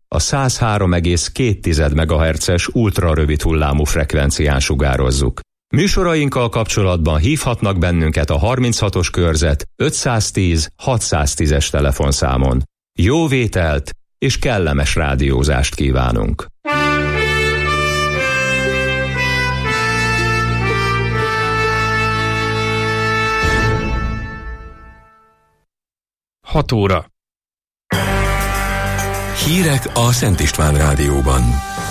a 103,2 MHz-es ultrarövid hullámú frekvencián sugározzuk. Műsorainkkal kapcsolatban hívhatnak bennünket a 36-os körzet 510 610-es telefonszámon. Jó vételt és kellemes rádiózást kívánunk! 6 óra. Hírek a Szent István Rádióban.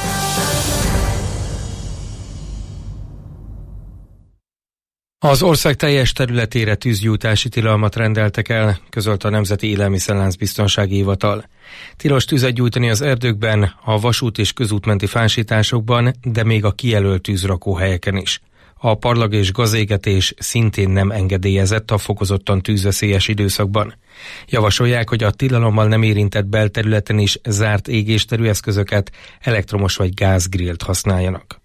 Az ország teljes területére tűzgyújtási tilalmat rendeltek el, közölte a Nemzeti Élelmiszerlánc Biztonsági Hivatal. Tilos tüzet gyújtani az erdőkben, a vasút és közútmenti fásításokban, de még a kijelölt tűzrakóhelyeken is. A parlag és gazégetés szintén nem engedélyezett a fokozottan tűzveszélyes időszakban. Javasolják, hogy a tilalommal nem érintett belterületen is zárt égésterű eszközöket, elektromos vagy gázgrillt használjanak.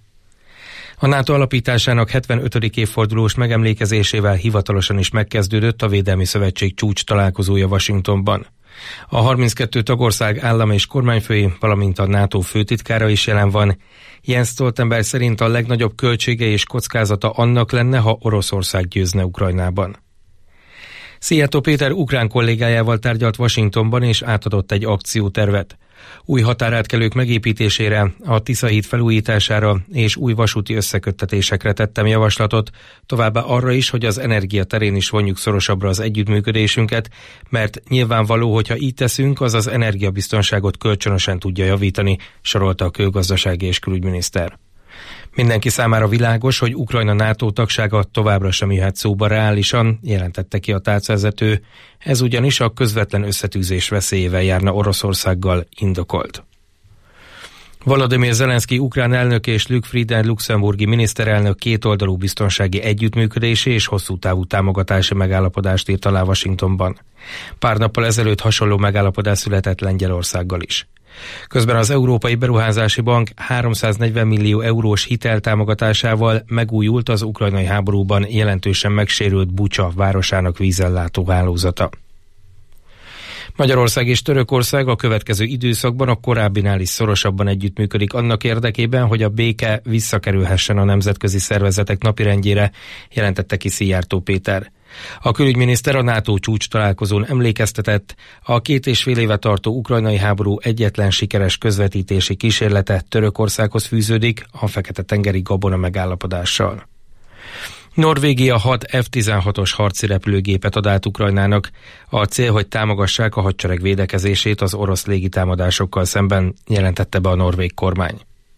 A NATO alapításának 75. évfordulós megemlékezésével hivatalosan is megkezdődött a Védelmi Szövetség csúcs találkozója Washingtonban. A 32 tagország állam és kormányfői, valamint a NATO főtitkára is jelen van. Jens Stoltenberg szerint a legnagyobb költsége és kockázata annak lenne, ha Oroszország győzne Ukrajnában. Szijjártó Péter ukrán kollégájával tárgyalt Washingtonban és átadott egy akciótervet. Új határátkelők megépítésére, a Tisza-híd felújítására és új vasúti összeköttetésekre tettem javaslatot, továbbá arra is, hogy az energia terén is vonjuk szorosabbra az együttműködésünket, mert nyilvánvaló, hogyha így teszünk, az az energiabiztonságot kölcsönösen tudja javítani, sorolta a külgazdasági és külügyminiszter. Mindenki számára világos, hogy Ukrajna NATO tagsága továbbra sem jöhet szóba reálisan, jelentette ki a tárcavezető, ez ugyanis a közvetlen összetűzés veszélyével járna Oroszországgal, indokolt. Volodymyr Zelenszky ukrán elnök és Luc Frieden luxemburgi miniszterelnök kétoldalú biztonsági együttműködési és hosszú távú támogatási megállapodást írt alá Washingtonban. Pár nappal ezelőtt hasonló megállapodás született Lengyelországgal is. Közben az Európai Beruházási Bank 340 millió eurós hiteltámogatásával megújult az ukrajnai háborúban jelentősen megsérült Bucsa városának vízellátó hálózata. Magyarország és Törökország a következő időszakban a korábbinál is szorosabban együttműködik annak érdekében, hogy a béke visszakerülhessen a nemzetközi szervezetek napirendjére, jelentette ki Szijjártó Péter. A külügyminiszter a NATO csúcs találkozón emlékeztetett, a 2,5 éve tartó ukrajnai háború egyetlen sikeres közvetítési kísérlete Törökországhoz fűződik a Fekete-tengeri gabona megállapodással. Norvégia 6 F-16-os harci repülőgépet ad át Ukrajnának. A cél, hogy támogassák a hadsereg védekezését az orosz légitámadásokkal szemben, jelentette be a norvég kormány.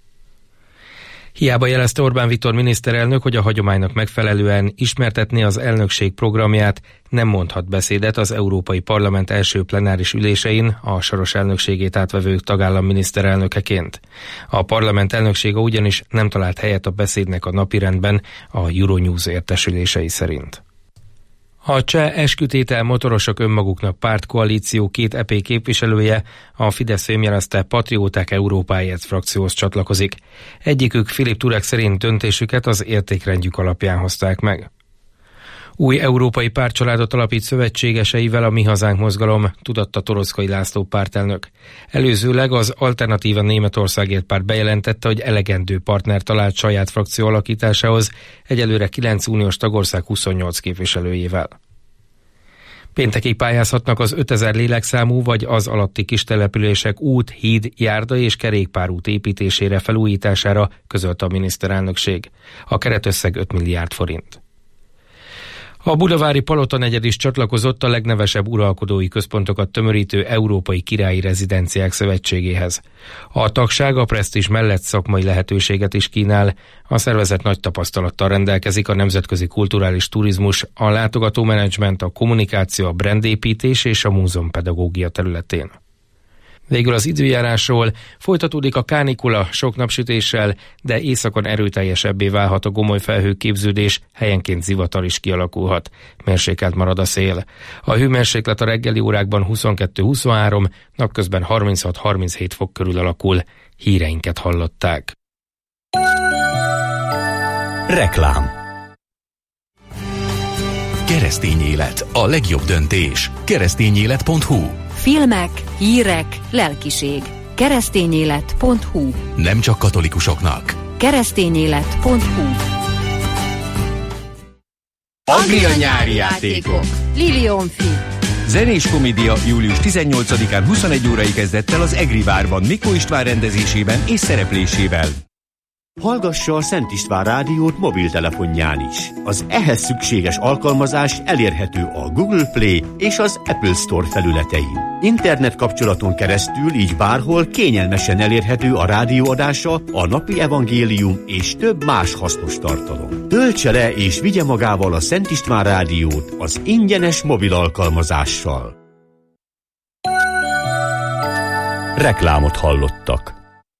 Hiába jelezte Orbán Viktor miniszterelnök, hogy a hagyománynak megfelelően ismertetné az elnökség programját, nem mondhat beszédet az Európai Parlament első plenáris ülésein a soros elnökségét átvevő tagállam miniszterelnökeként. A parlament elnöksége ugyanis nem talált helyet a beszédnek a napirendben a Euronews értesülései szerint. A cseh eskütétel motorosok önmaguknak pártkoalíció 2 EP képviselője, a Fidesz fémjelezte Patrióták Európáért frakcióhoz csatlakozik. Egyikük, Filip Turek szerint döntésüket az értékrendjük alapján hozták meg. Új európai pártcsaládot alapít szövetségeseivel a Mi Hazánk mozgalom, tudatta Toroczkai László pártelnök. Előzőleg az Alternatíva Németországért párt bejelentette, hogy elegendő partner talált saját frakció alakításához, egyelőre 9 uniós tagország 28 képviselőjével. Péntekig pályázhatnak az 5000 lélekszámú vagy az alatti kistelepülések út, híd, járda és kerékpárút építésére, felújítására, közölte a miniszterelnökség. A keretösszeg 5 milliárd forint. A budavári Palota negyed is csatlakozott a legnevesebb uralkodói központokat tömörítő Európai Királyi Rezidenciák Szövetségéhez. A tagság a presztízs mellett szakmai lehetőséget is kínál, a szervezet nagy tapasztalattal rendelkezik a nemzetközi kulturális turizmus, a látogatómenedzsment, a kommunikáció, a brandépítés és a múzeumpedagógia területén. Végül az időjárásról: folytatódik a kánikula sok napsütéssel, de északon erőteljesebbé válhat a gomoly felhőképződés, helyenként zivatar is kialakulhat. Mérsékelt marad a szél. A hőmérséklet a reggeli órákban 22-23, napközben 36-37 fok körül alakul. Híreinket hallották. Reklám. Keresztény élet, a legjobb döntés. Keresztényélet.hu. Filmek, hírek, lelkiség. Keresztényélet.hu. Nem csak katolikusoknak. Keresztényélet.hu. Anglia nyári játékok. Lilionfi. Zenés komédia július 18-án 21 órai kezdett el az Egri várban Mikó István rendezésében és szereplésével. Hallgassa a Szent István rádiót mobiltelefonján is. Az ehhez szükséges alkalmazás elérhető a Google Play és az Apple Store felületein. Internet kapcsolaton keresztül így bárhol kényelmesen elérhető a rádióadása, a napi evangélium és több más hasznos tartalom. Töltse le és vigye magával a Szent István rádiót az ingyenes mobil alkalmazással. Reklámot hallottak.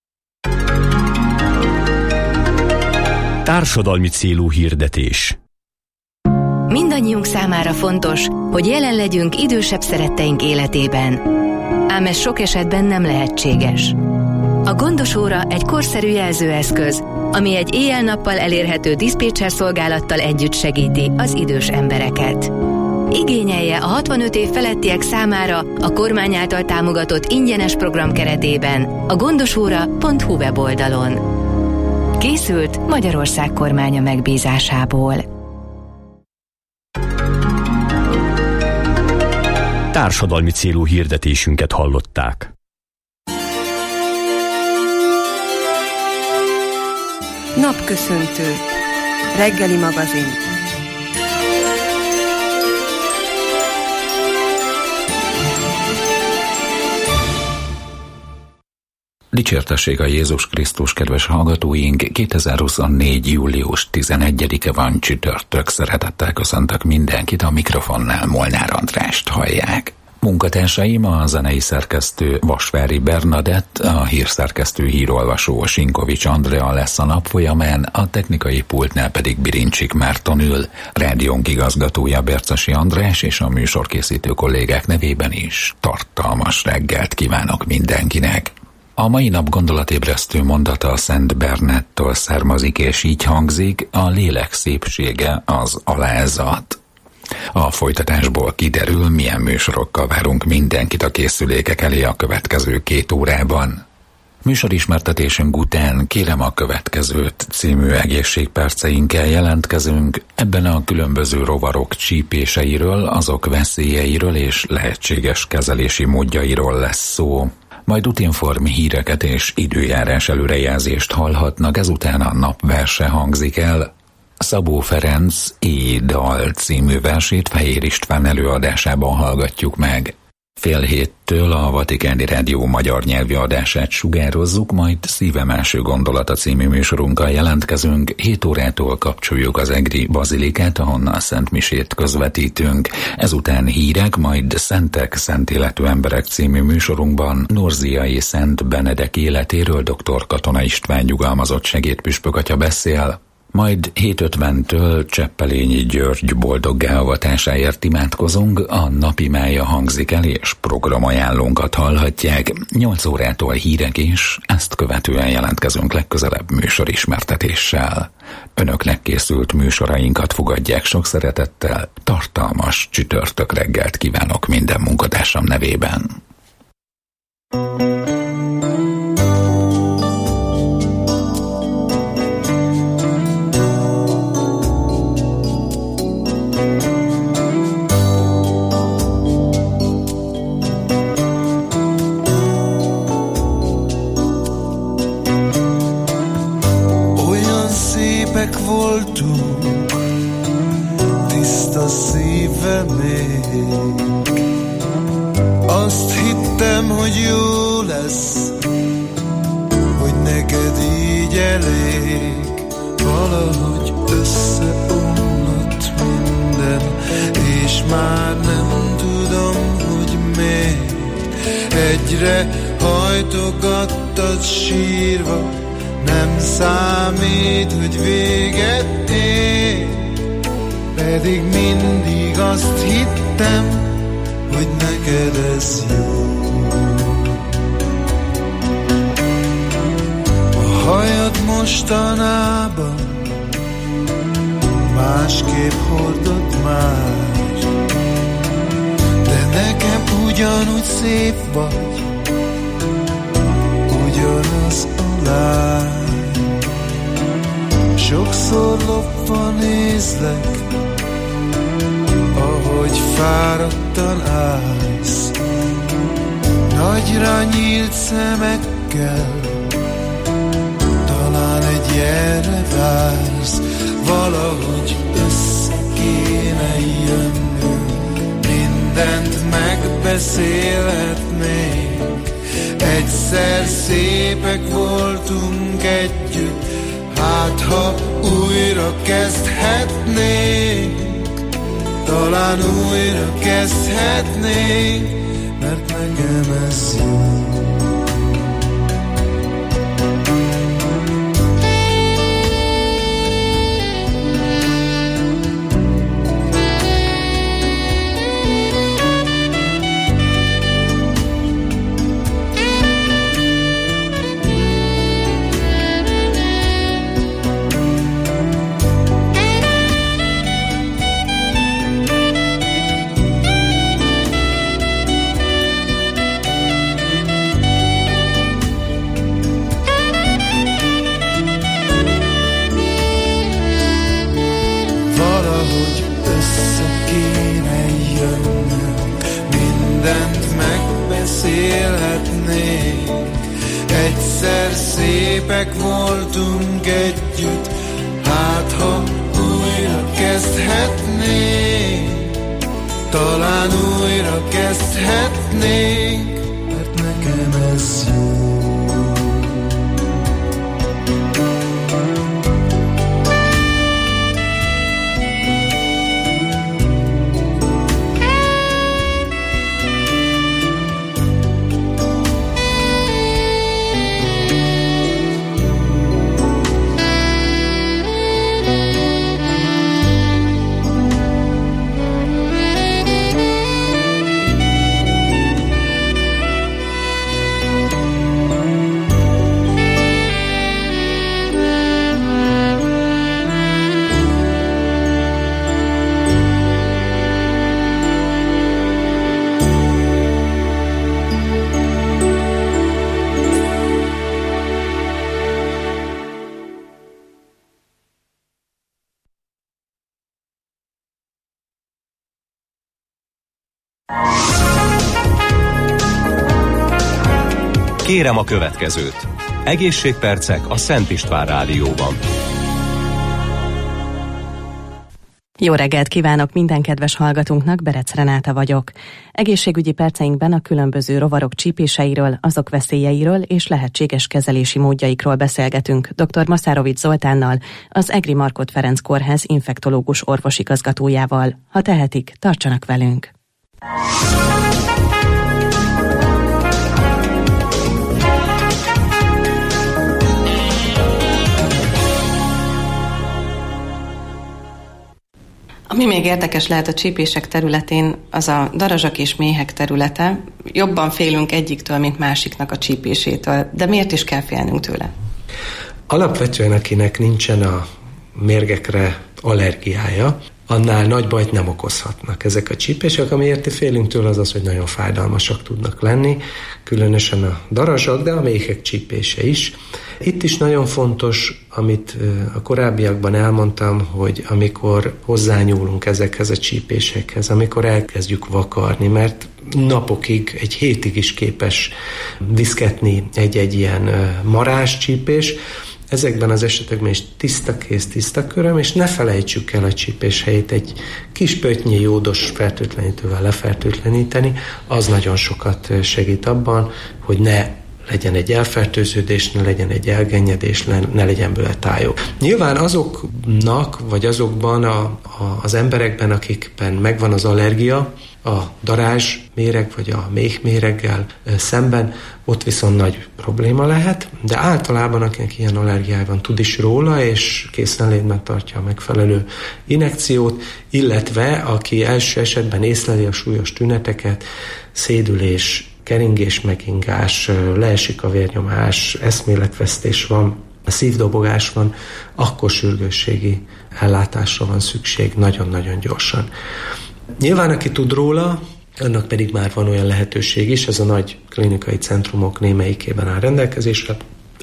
Társadalmi célú hirdetés. Mindannyiunk számára fontos, hogy jelen legyünk idősebb szeretteink életében. Ám ez sok esetben nem lehetséges. A Gondos óra egy korszerű jelzőeszköz, ami egy éjjel-nappal elérhető diszpécser szolgálattal együtt segíti az idős embereket. Igényelje a 65 év felettiek számára a kormány által támogatott ingyenes program keretében a gondosóra.hu weboldalon. Készült Magyarország kormánya megbízásából. Társadalmi célú hirdetésünket hallották. Napköszöntő. Reggeli magazin. Dicsértessék a Jézus Krisztus, kedves hallgatóink! 2024. július 11-e van, csütörtök. Szeretettel köszöntök mindenkit, a mikrofonnál Molnár Andrást hallják. Munkatársaim a zenei szerkesztő Vasvári Bernadett, a hírszerkesztő hírolvasó Sinkovics Andrea lesz a nap folyamán, a technikai pultnál pedig Birincsik Márton ül, rádiónk igazgatója Bercesi András, és a műsorkészítő kollégák nevében is tartalmas reggelt kívánok mindenkinek. A mai nap gondolatébresztő mondata a Szent Bernettől származik, és így hangzik: a lélek szépsége az alázat. A folytatásból kiderül, milyen műsorokkal várunk mindenkit a készülékek elé a következő 2 órában. Műsorismertetésünk után Kérem a következőt című egészségperceinkkel jelentkezünk. Ebben a különböző rovarok csípéseiről, azok veszélyeiről és lehetséges kezelési módjairól lesz szó. Majd Utinform híreket és időjárás előrejelzést hallhatnak, ezután a napverse hangzik el. Szabó Ferenc Éj-dal című versét Fehér István előadásában hallgatjuk meg. 6:30 a Vatikáni Rádió magyar nyelvi adását sugározzuk, majd Szívem első gondolata című műsorunkkal jelentkezünk. 7 órától kapcsoljuk az egri bazilikát, ahonnan szentmisét közvetítünk. Ezután hírek, majd Szentek, szent életű emberek című műsorunkban Norziai Szent Benedek életéről dr. Katona István nyugalmazott segédpüspök atya beszél. Majd 7:50-től Cseppelényi György boldoggá avatásáért imádkozunk, a napimája hangzik el, és programajánlónkat hallhatják. 8 órától hírek is, ezt követően jelentkezünk legközelebb műsorismertetéssel. Önöknek készült műsorainkat fogadják sok szeretettel, tartalmas csütörtök reggelt kívánok minden munkatársam nevében. Voltunk, tiszta szíve még. Azt hittem, hogy jó lesz, hogy neked így elég. Valahogy összeomlott minden, és már nem tudom, hogy miért. Egyre hajtogattad sírva, nem számít, hogy véget ér. Pedig mindig azt hittem, hogy neked ez jó. A hajad mostanában másképp hordod már, de nekem ugyanúgy szép vagy, kopva nézlek, ahogy fáradtan állsz, nagyra nyílt szemekkel, talán egy ilyenre vársz. Valahogy össze kéne jönnünk, mindent megbeszélhetnénk. Egyszer szépek voltunk együtt, hát ha újra kezdhetnénk, talán újra kezdhetnénk, mert nekem ez jó. Egyszer szépek voltunk együtt, hát ha újra kezdhetnénk, talán újra kezdhetnénk, mert nekem ez jó. Kérem a következőt. Egészségpercek a Szent István Rádióban. Jó reggelt kívánok minden kedves hallgatónknak, Berec Renáta vagyok. Egészségügyi perceinkben a különböző rovarok csípéseiről, azok veszélyeiről és lehetséges kezelési módjaikról beszélgetünk dr. Maszárovics Zoltánnal, az Egri Markhot Ferenc Kórház infektológus orvosigazgatójával. Ha tehetik, tartsanak velünk! Ami még érdekes lehet a csípések területén, az a darazsak és méhek területe. Jobban félünk egyiktől, mint másiknak a csípésétől. De miért is kell félnünk tőle? Alapvetően akinek nincsen a mérgekre allergiája, annál nagy bajt nem okozhatnak ezek a csípések. Amiért félünk tőle az, hogy nagyon fájdalmasak tudnak lenni, különösen a darazsak, de a méhek csípése is. Itt is nagyon fontos, amit a korábbiakban elmondtam, hogy amikor hozzányúlunk ezekhez a csípésekhez, amikor elkezdjük vakarni, mert napokig, egy hétig is képes viszketni egy ilyen maráscsípés, ezekben az esetekben is tiszta kéz, tiszta köröm, és ne felejtsük el a csípés helyét egy kis pöttnyi jódos fertőtlenítővel lefertőtleníteni, az nagyon sokat segít abban, hogy ne legyen egy elfertőződés, ne legyen egy elgennyedés, ne legyen belőle tájó. Nyilván azoknak, vagy azokban az emberekben, akikben megvan az allergia, a darázsméreg vagy a méhméreggel szemben, ott viszont nagy probléma lehet, de általában akinek ilyen allergiája van, tud is róla, és készenlétben tartja a megfelelő injekciót, illetve aki első esetben észleli a súlyos tüneteket, szédülés, keringés, megingás, leesik a vérnyomás, eszméletvesztés van, a szívdobogás van, akkor sürgősségi ellátásra van szükség nagyon-nagyon gyorsan. Nyilván, aki tud róla, annak pedig már van olyan lehetőség is, ez a nagy klinikai centrumok némelyikében áll rendelkezésre,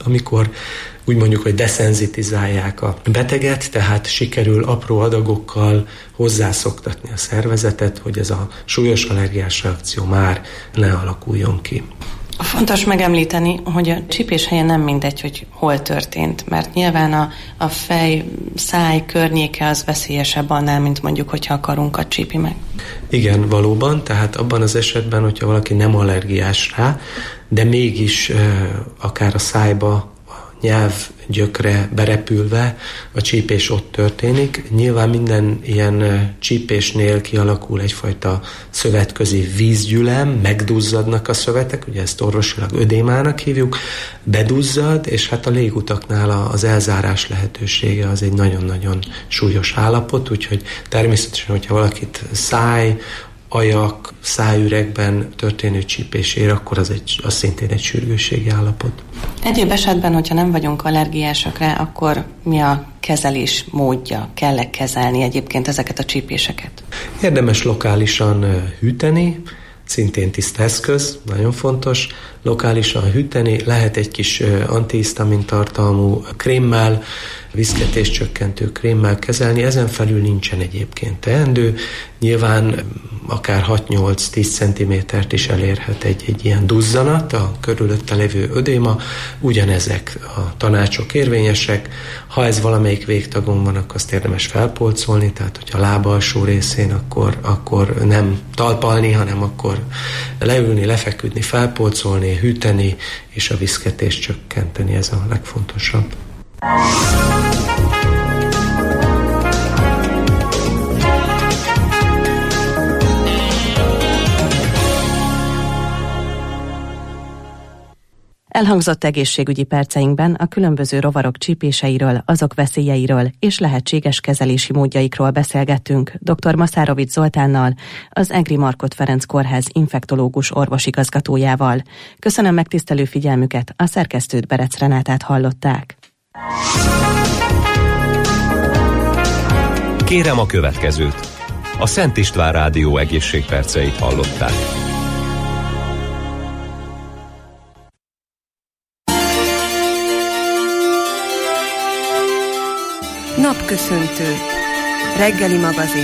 amikor úgy mondjuk, hogy deszenzitizálják a beteget, tehát sikerül apró adagokkal hozzászoktatni a szervezetet, hogy ez a súlyos allergiás reakció már ne alakuljon ki. Fontos megemlíteni, hogy a csípés helye nem mindegy, hogy hol történt, mert nyilván a fej, száj környéke az veszélyesebb annál, mint mondjuk, hogyha a karunkat csípi meg. Igen, valóban, tehát abban az esetben, hogyha valaki nem allergiás rá, de mégis akár a szájba, nyelvgyökre berepülve a csípés ott történik. Nyilván minden ilyen csípésnél kialakul egyfajta szövetközi vízgyülem, megduzzadnak a szövetek, ugye ezt orvosilag ödémának hívjuk, beduzzad, és hát a légutaknál az elzárás lehetősége az egy nagyon-nagyon súlyos állapot, úgyhogy természetesen, hogyha valakit ajak, szájüregben történő csípés ér, akkor az szintén egy sürgősségi állapot. Egyéb esetben, hogyha nem vagyunk allergiásak rá, akkor mi a kezelés módja? Kell-e kezelni egyébként ezeket a csípéseket? Érdemes lokálisan hűteni, szintén tiszta eszköz, nagyon fontos, lokálisan hűteni, lehet egy kis antihisztamin tartalmú krémmel, viszketéscsökkentő krémmel kezelni, ezen felül nincsen egyébként teendő. Nyilván akár 6-8-10 cm-t is elérhet egy ilyen duzzanat, a körülötte lévő ödéma, ugyanezek a tanácsok érvényesek. Ha ez valamelyik végtagon van, akkor azt érdemes felpolcolni, tehát hogyha a láb alsó részén, akkor nem talpalni, hanem akkor leülni, lefeküdni, felpolcolni, hűteni, és a viszketést csökkenteni, ez a legfontosabb. Elhangzott egészségügyi perceinkben a különböző rovarok csípéseiről, azok veszélyeiről és lehetséges kezelési módjaikról beszélgettünk dr. Maszárovics Zoltánnal, az Egri Markhot Ferenc Kórház infektológus orvosigazgatójával. Köszönöm megtisztelő figyelmüket, a szerkesztőt, Berec Renátát hallották. Kérem a következőt. A Szent István Rádió egészségperceit hallották. Napköszöntő. Reggeli magazin.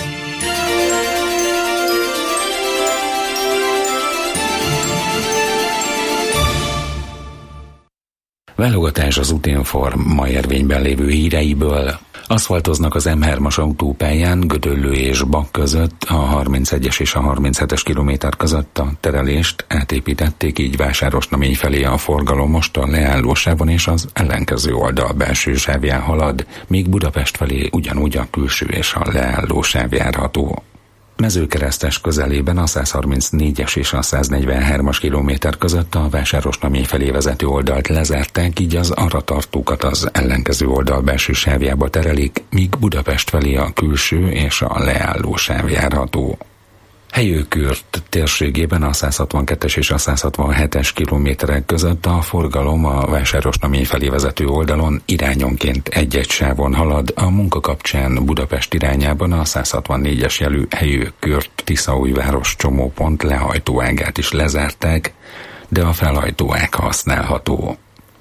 Válogatás az Utinform ma érvényben lévő híreiből. Aszfaltoznak az M3-as autópályán Gödöllő és Bak között, a 31-es és a 37-es kilométer között a terelést átépítették, így Vásárosnamény felé a forgalom most a leállósávon és az ellenkező oldal belső sávján halad, míg Budapest felé ugyanúgy a külső és a leállósáv járható. Mezőkeresztes közelében a 134-es és a 143-as kilométer között a Vásárosnamény felé vezető oldalt lezárták, így az arra tartókat az ellenkező oldal belső sávjába terelik, míg Budapest felé a külső és a leálló sáv járható. Helyőkürt térségében a 162-es és a 167-es kilométerek között a forgalom a Vásárosnamény felé vezető oldalon irányonként egy-egy sávon halad, a munka kapcsán Budapest irányában a 164-es jelű Helyőkürt Tiszaújváros csomópont lehajtóágát is lezárták, de a felhajtóág használható.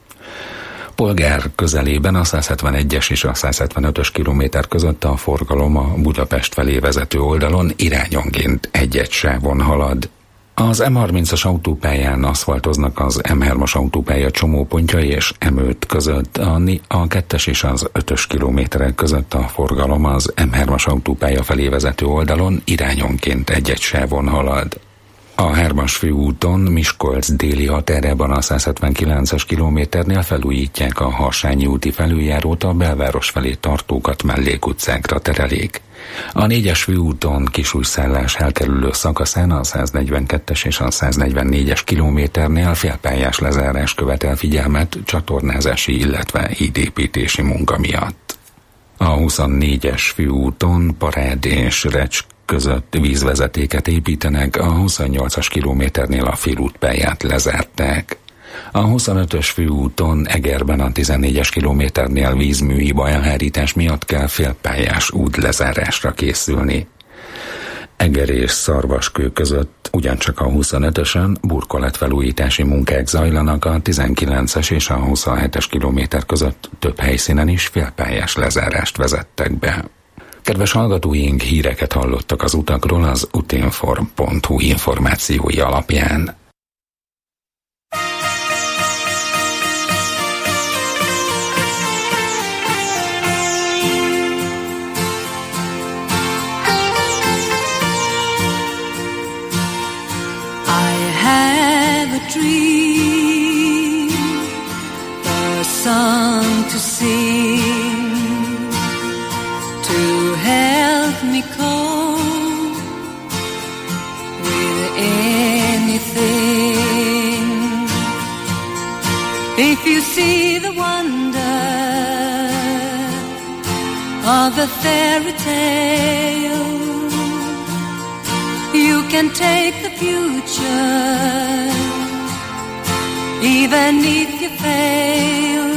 Polgár közelében a 171-es és a 175-ös kilométer között a forgalom a Budapest felé vezető oldalon irányonként egy-egy sávon halad. Az M30-as autópályán aszfaltoznak az M3-as autópálya csomópontja és M5 között, a 2-es és az 5-ös kilométerek között a forgalom az M3-as autópálya felé vezető oldalon irányonként egy-egy sávon halad. A 3-as főúton Miskolc déli határában a 179-es kilométernél felújítják a Harsányi úti felüljárót, a belváros felé tartókat mellékutcákra terelik. A 4-es főúton Kisújszállás elkerülő szakaszán a 142-es és a 144-es kilométernél félpályás lezárás követel figyelmet csatornázási, illetve hídépítési munka miatt. A 24-es főúton Parád és Recs között vízvezetéket építenek, a 28-as kilométernél a félútpályát lezárták. A 25-ös főúton Egerben a 14-es kilométernél vízműhiba elhárítás miatt kell félpályás út lezárásra készülni. Eger és Szarvaskő között ugyancsak a 25-ösen burkolatfelújítási munkák zajlanak, a 19-es és a 27-es kilométer között több helyszínen is félpályás lezárást vezettek be. Kedves hallgatóink, híreket hallottak az utakról az utinform.hu információi alapján. Dream, a song to sing, to help me cope with anything. If you see the wonder of a fairy tale, you can take the future even if you fail.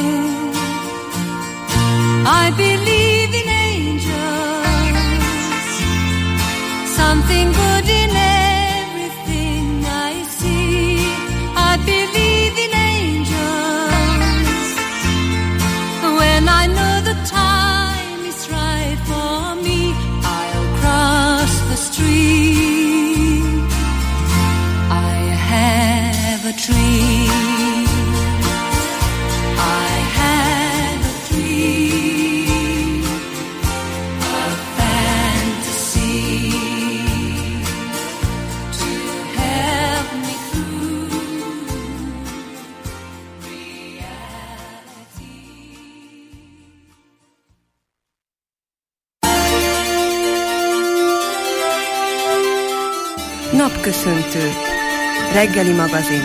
I believe in angels, something good in everything I see. I believe in angels when I know the time is right for me. I'll cross the street. I have a dream. Napköszöntő. Reggeli magazin.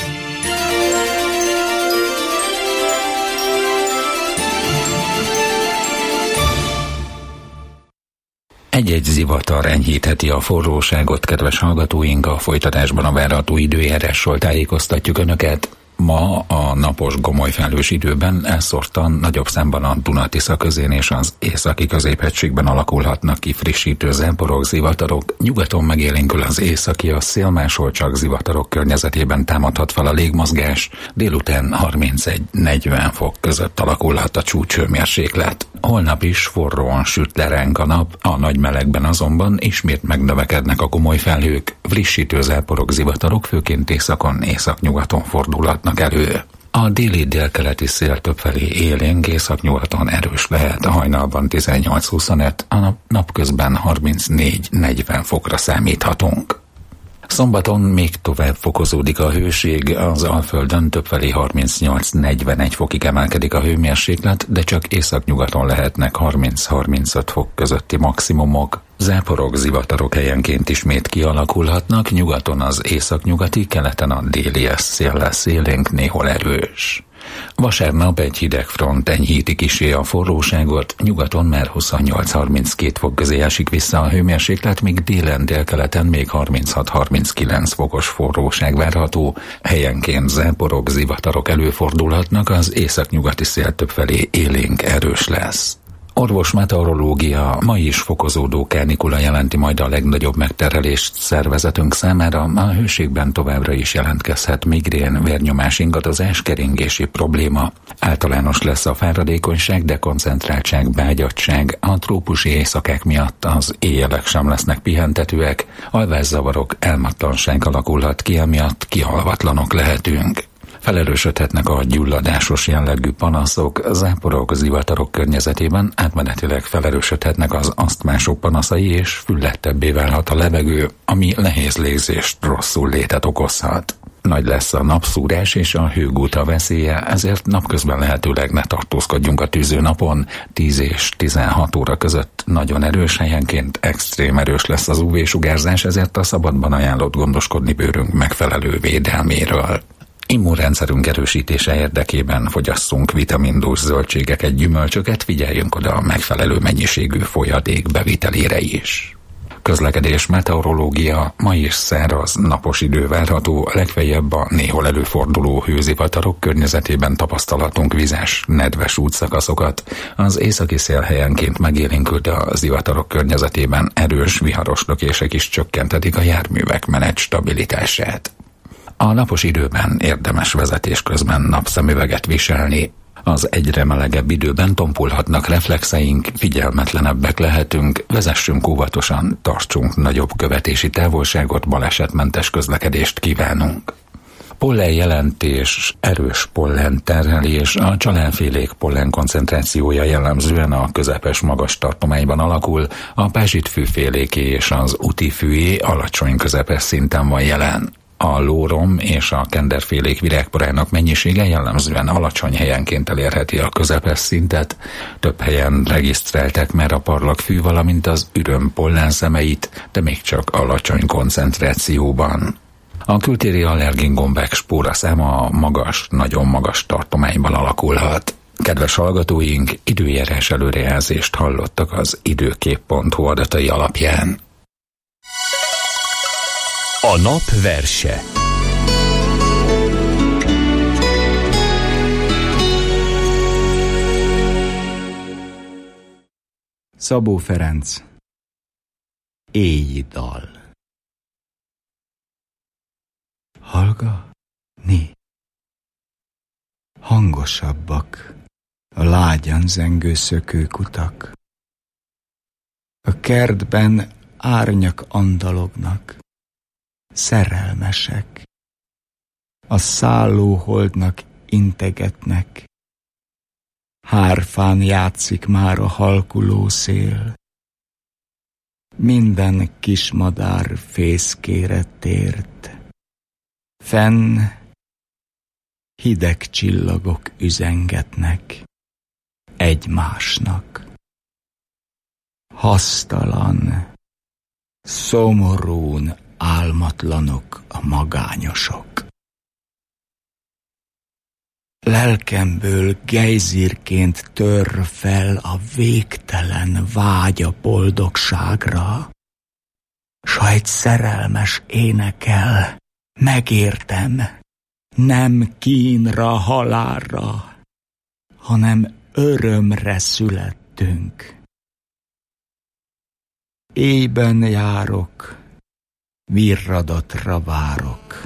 Egy-egy zivatar enyhítheti a forróságot, kedves hallgatóink, a folytatásban a várható időjárással tájékoztatjuk Önöket. Ma a napos gomolyfelhős időben elszórtan nagyobb számban a Duna-Tisza közén és az északi középhegységben alakulhatnak ki frissítő záporok, zivatarok. Nyugaton megélénkül az északi, a szél máshol csak zivatarok környezetében támadhat fel a légmozgás. Délután 31-40 fok között alakulhat a csúcshőmérséklet. Holnap is forróan süt le ránk a nap, a nagy melegben azonban ismét megnövekednek a gomoly felhők. Frissítő záporok, zivatarok főként északon, északnyugaton fordulhatnak elő. A déli délkeleti szél többfelé élénk, északnyugaton erős lehet, a hajnalban 18-25, a napközben 34-40 fokra számíthatunk. Szombaton még tovább fokozódik a hőség, az Alföldön többfelé 38-41 fokig emelkedik a hőmérséklet, de csak északnyugaton lehetnek 30-35 fok közötti maximumok. Záporok, zivatarok helyenként ismét kialakulhatnak, nyugaton az északnyugati, keleten a déli szél lesz élénk, néhol erős. Vasárnap egy hideg front enyhíti kissé a forróságot, nyugaton már 28-32 fok közé esik vissza a hőmérséklet, míg délen, délkeleten még 36-39 fokos forróság várható. Helyenként záporok, zivatarok előfordulhatnak, az északnyugati szél többfelé élénk erős lesz. Orvosmeteorológia, ma is fokozódó kánikula jelenti majd a legnagyobb megterhelést szervezetünk számára, a hőségben továbbra is jelentkezhet migrén, vérnyomás ingadozás, keringési probléma. Általános lesz a fáradékonyság, dekoncentráltság, beágyattság, a trópusi éjszakák miatt az éjjelek sem lesznek pihentetőek, alvászavarok, elmatlanság alakulhat ki, emiatt kihalvatlanok lehetünk. Felerősödhetnek a gyulladásos jellegű panaszok, záporok, zivatarok környezetében, átmenetileg felerősödhetnek az asztmások panaszai, és füllettebbé válhat a levegő, ami nehéz légzést, rosszul létet okozhat. Nagy lesz a napszúrás és a hőgúta veszélye, ezért napközben lehetőleg ne tartózkodjunk a tűzőnapon. 10 és 16 óra között nagyon erős, helyenként extrém erős lesz az UV-sugárzás, ezért a szabadban ajánlott gondoskodni bőrünk megfelelő védelméről. Immunrendszerünk erősítése érdekében fogyasszunk vitamindús zöldségeket, gyümölcsöket, figyeljünk oda a megfelelő mennyiségű folyadék bevitelére is. Közlekedés, meteorológia, ma is száraz, napos idő várható, legfeljebb a néhol előforduló hőzivatarok környezetében tapasztalatunk vizes, nedves útszakaszokat. Az északi szél helyenként megélénkült, a zivatarok környezetében erős, viharos lökések is csökkentetik a járművek menet stabilitását. A napos időben érdemes vezetés közben napszemüveget viselni. Az egyre melegebb időben tompulhatnak reflexeink, figyelmetlenebbek lehetünk, vezessünk óvatosan, tartsunk nagyobb követési távolságot, balesetmentes közlekedést kívánunk. Pollenjelentés, erős pollenterhelés, a csalánfélék pollen koncentrációja jellemzően a közepes magas tartományban alakul, a pázsitfűféléké és az utifűé alacsony közepes szinten van jelen. A lórom és a kenderfélék virágporának mennyisége jellemzően alacsony helyenként elérheti a közepes szintet. Több helyen regisztrálták már a parlagfű, valamint az üröm pollenszemeit, de még csak alacsony koncentrációban. A kültéri allergéngombák spóraszáma magas, nagyon magas tartományban alakulhat. Kedves hallgatóink, időjárás előrejelzést hallottak az időkép.hu adatai alapján. A nap verse. Szabó Ferenc. Éjjel dal. Hallgatni. Hangosabbak a lágyan zengő szökőkutak. A kertben árnyak andalognak, szerelmesek. A szálló holdnak integetnek. Hárfán játszik már a halkuló szél. Minden kismadár fészkére tért. Fenn hideg csillagok üzengetnek egymásnak. Hasztalan, szomorún álmatlanok a magányosok. Lelkemből gejzírként tör fel a végtelen vágy a boldogságra, s ha egy szerelmes énekel, megértem, nem kínra, halálra, hanem örömre születtünk. Éjben járok, virradatra várok,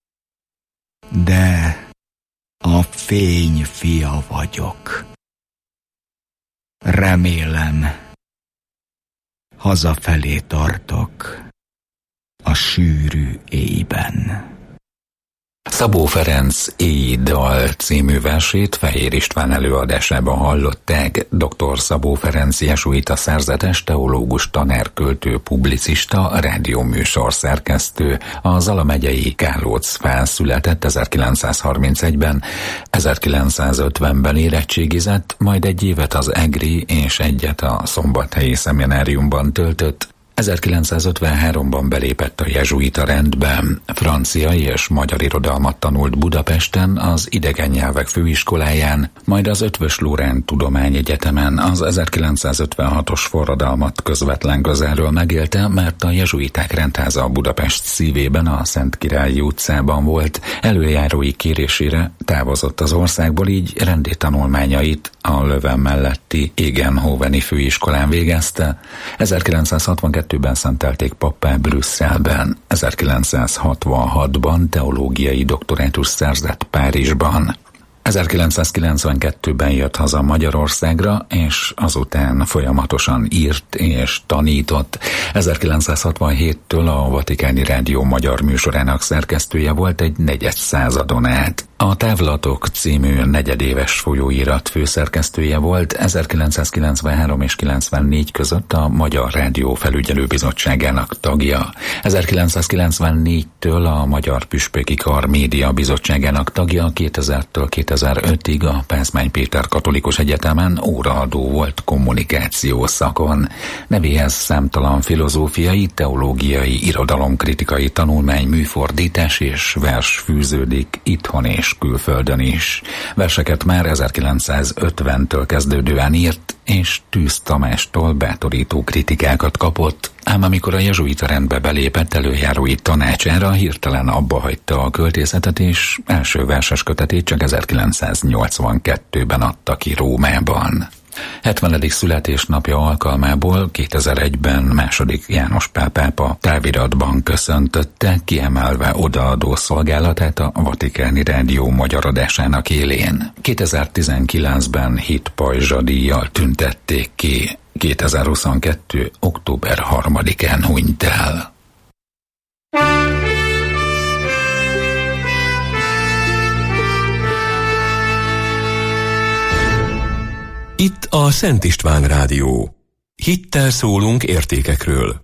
de a fény fia vagyok. Remélem, hazafelé tartok a sűrű éjben. Szabó Ferenc Éjjel dal című versét Fehér István előadásában hallották. Dr. Szabó Ferenc jezsuita szerzetes, teológus, tanár, költő, publicista, rádióműsor szerkesztő. A Zala megyei Kálócfán született 1931-ben, 1950-ben érettségizett, majd egy évet az egri és egyet a szombathelyi szemináriumban töltött. 1953-ban belépett a jezsuita rendbe, francia és magyar irodalmat tanult Budapesten, az idegen nyelvek főiskoláján, majd az Eötvös Loránd Tudományegyetemen. Az 1956-os forradalmat közvetlen közelről megélte, mert a jezsuiták rendháza a Budapest szívében, a Szentkirályi utcában volt. Előjárói kérésére távozott az országból, így rendi tanulmányait a Löwen melletti Egenhoveni főiskolán végezte. 1962-ben szentelték pappá Brüsszelben, 1966-ban teológiai doktorátus szerzett Párizsban. 1992-ben jött haza Magyarországra, és azután folyamatosan írt és tanított. 1967-től a Vatikáni Rádió magyar műsorának szerkesztője volt egy negyedszázadon át. A Távlatok című negyedéves folyóirat főszerkesztője volt, 1993 és 94 között a Magyar Rádió Felügyelőbizottságának tagja. 1994-től a Magyar Püspöki Kar Média Bizottságának tagja, 2000-től 2005-ig a Pázmány Péter Katolikus Egyetemen óraadó volt kommunikáció szakon. Nevéhez számtalan filozófiai, teológiai, irodalomkritikai tanulmány, műfordítás és vers fűződik itthon és és külföldön is. Verseket már 1950-től kezdődően írt, és Tűz Tamástól bátorító kritikákat kapott, ám amikor a jezsuita rendbe belépett előjárói tanácsára, hirtelen abba hagyta a költészetet, és első verses kötetét csak 1982-ben adta ki Rómában. 70. születésnapja alkalmából 2001-ben II. János Pál pápa táviratban köszöntötte, kiemelve odaadó szolgálatát a Vatikáni Rádió magyar adásának élén. 2019-ben Hit Pajzsa díjjal tüntették ki, 2022. október 3-án hunyt el. Itt a Szent István Rádió. Hittel szólunk értékekről.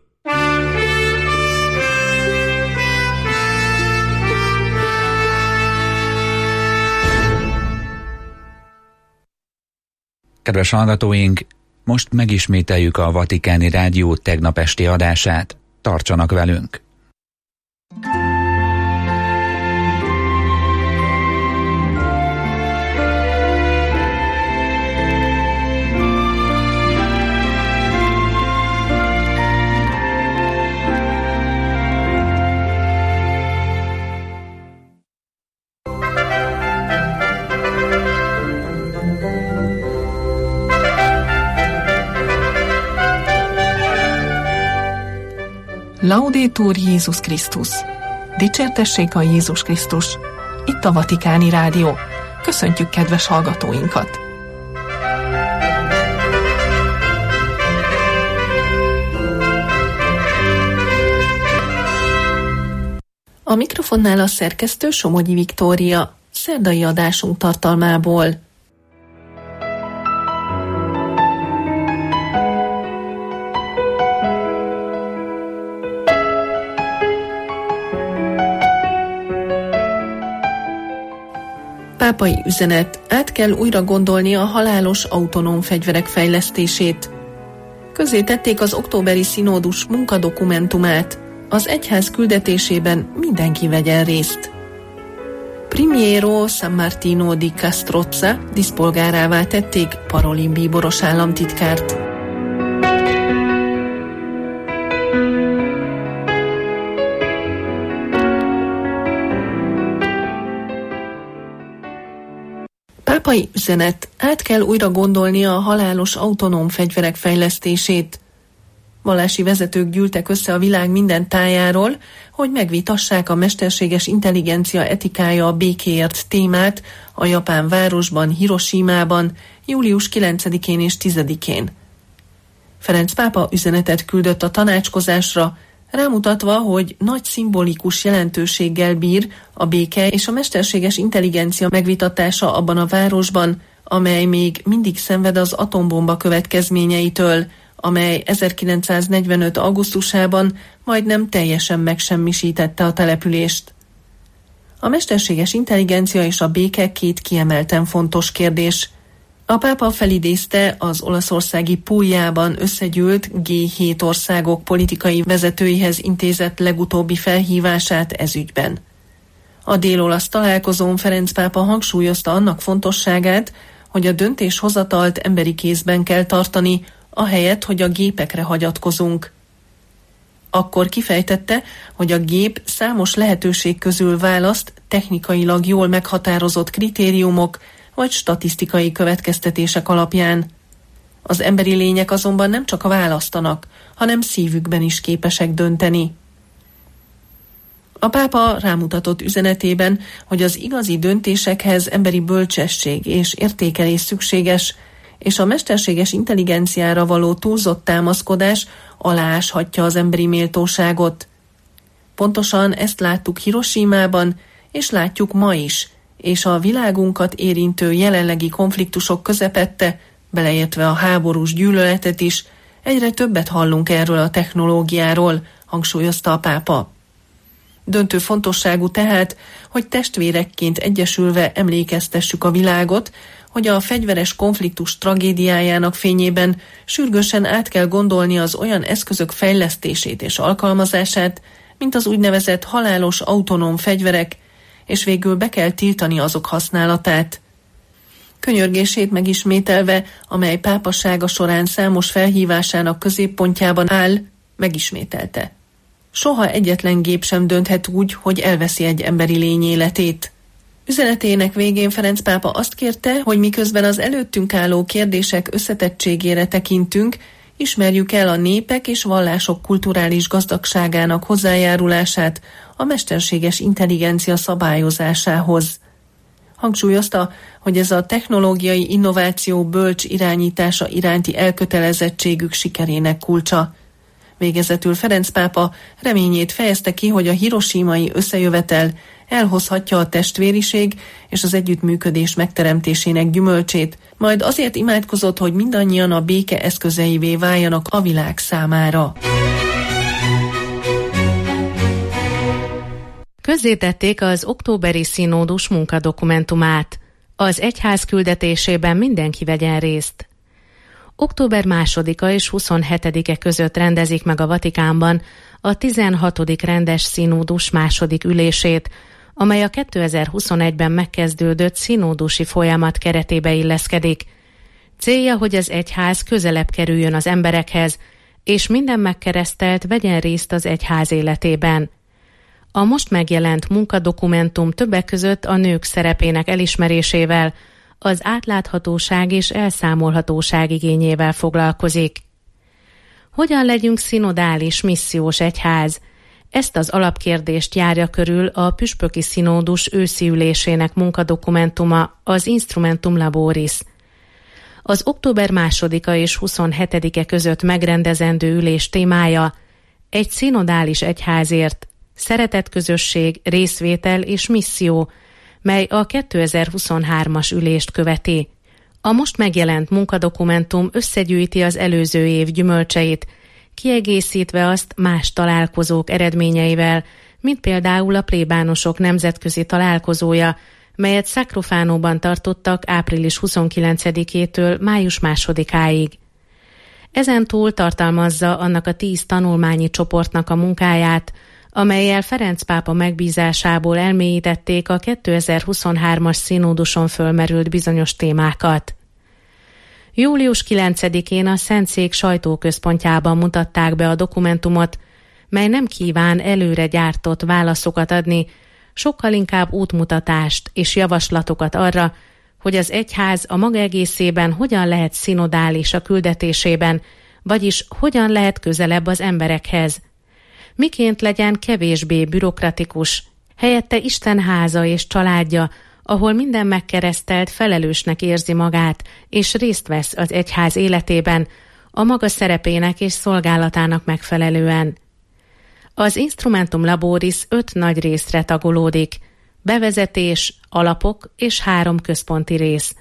Kedves hallgatóink, most megismételjük a Vatikáni Rádió tegnap esti adását. Tartsanak velünk! Laudetur Jézus Krisztus! Dicsértessék a Jézus Krisztus! Itt a Vatikáni Rádió. Köszöntjük kedves hallgatóinkat! A mikrofonnál a szerkesztő Somogyi Viktória, szerdai adásunk tartalmából. Pápai üzenet: át kell újra gondolni a halálos autonóm fegyverek fejlesztését. Közzétették az októberi színódus munkadokumentumát. Az egyház küldetésében mindenki vegyen részt. Primiero San Martino di Castrozza díszpolgárává tették Parolin bíboros államtitkárt. Pápai üzenet: át kell újra gondolni a halálos autonóm fegyverek fejlesztését. Vallási vezetők gyűltek össze a világ minden tájáról, hogy megvitassák a mesterséges intelligencia etikája a békéért témát a japán városban, Hiroshimában, július 9-én és 10-én. Ferenc pápa üzenetet küldött a tanácskozásra, rámutatva, hogy nagy szimbolikus jelentőséggel bír a béke és a mesterséges intelligencia megvitatása abban a városban, amely még mindig szenved az atombomba következményeitől, amely 1945. augusztusában majdnem teljesen megsemmisítette a települést. A mesterséges intelligencia és a béke két kiemelten fontos kérdés. A pápa felidézte az olaszországi Puljában összegyűlt G7 országok politikai vezetőihez intézett legutóbbi felhívását ez ügyben. A dél-olasz találkozón Ferenc pápa hangsúlyozta annak fontosságát, hogy a döntéshozatalt emberi kézben kell tartani, ahelyett, hogy a gépekre hagyatkozunk. Akkor kifejtette, hogy a gép számos lehetőség közül választ technikailag jól meghatározott kritériumok vagy statisztikai következtetések alapján. Az emberi lények azonban nem csak választanak, hanem szívükben is képesek dönteni. A pápa rámutatott üzenetében, hogy az igazi döntésekhez emberi bölcsesség és értékelés szükséges, és a mesterséges intelligenciára való túlzott támaszkodás alááshatja az emberi méltóságot. Pontosan ezt láttuk Hiroshimában, és látjuk ma is, és a világunkat érintő jelenlegi konfliktusok közepette, beleértve a háborús gyűlöletet is, egyre többet hallunk erről a technológiáról, hangsúlyozta a pápa. Döntő fontosságú tehát, hogy testvérekként egyesülve emlékeztessük a világot, hogy a fegyveres konfliktus tragédiájának fényében sürgősen át kell gondolni az olyan eszközök fejlesztését és alkalmazását, mint az úgynevezett halálos autonóm fegyverek, és végül be kell tiltani azok használatát. Könyörgését megismételve, amely pápasága során számos felhívásának középpontjában áll, megismételte. Soha egyetlen gép sem dönthet úgy, hogy elveszi egy emberi lény életét. Üzenetének végén Ferenc pápa azt kérte, hogy miközben az előttünk álló kérdések összetettségére tekintünk, ismerjük el a népek és vallások kulturális gazdagságának hozzájárulását a mesterséges intelligencia szabályozásához. Hangsúlyozta, hogy ez a technológiai innováció bölcs irányítása iránti elkötelezettségük sikerének kulcsa. Végezetül Ferenc pápa reményét fejezte ki, hogy a hiroshimai összejövetel elhozhatja a testvériség és az együttműködés megteremtésének gyümölcsét, majd azért imádkozott, hogy mindannyian a béke eszközeivé váljanak a világ számára. Közzétették az októberi színódus munkadokumentumát. Az egyház küldetésében mindenki vegyen részt. Október 2-a és 27-e között rendezik meg a Vatikánban a 16. rendes színódus második ülését, amely a 2021-ben megkezdődött színódusi folyamat keretébe illeszkedik. Célja, hogy az egyház közelebb kerüljön az emberekhez, és minden megkeresztelt vegyen részt az egyház életében. A most megjelent munkadokumentum többek között a nők szerepének elismerésével, az átláthatóság és elszámolhatóság igényével foglalkozik. Hogyan legyünk szinodális, missziós egyház? Ezt az alapkérdést járja körül a püspöki színódus őszi ülésének munkadokumentuma, az Instrumentum Laboris. Az október 2-a és 27-e között megrendezendő ülés témája egy szinodális egyházért, szeretetközösség, részvétel és misszió, mely a 2023-as ülést követi. A most megjelent munkadokumentum összegyűjti az előző év gyümölcseit, kiegészítve azt más találkozók eredményeivel, mint például a plébánosok nemzetközi találkozója, melyet Sacrofánóban tartottak április 29-től május 2-áig. Ezentúl tartalmazza annak a 10 tanulmányi csoportnak a munkáját, amellyel Ferenc pápa megbízásából elmélyítették a 2023-as színóduson fölmerült bizonyos témákat. Július 9-én a Szentszék sajtóközpontjában mutatták be a dokumentumot, mely nem kíván előre gyártott válaszokat adni, sokkal inkább útmutatást és javaslatokat arra, hogy az egyház a maga egészében hogyan lehet szinodális a küldetésében, vagyis hogyan lehet közelebb az emberekhez. Miként legyen kevésbé bürokratikus, helyette Isten háza és családja, ahol minden megkeresztelt felelősnek érzi magát, és részt vesz az egyház életében, a maga szerepének és szolgálatának megfelelően. Az Instrumentum Laboris 5 nagy részre tagolódik: bevezetés, alapok és 3 központi rész.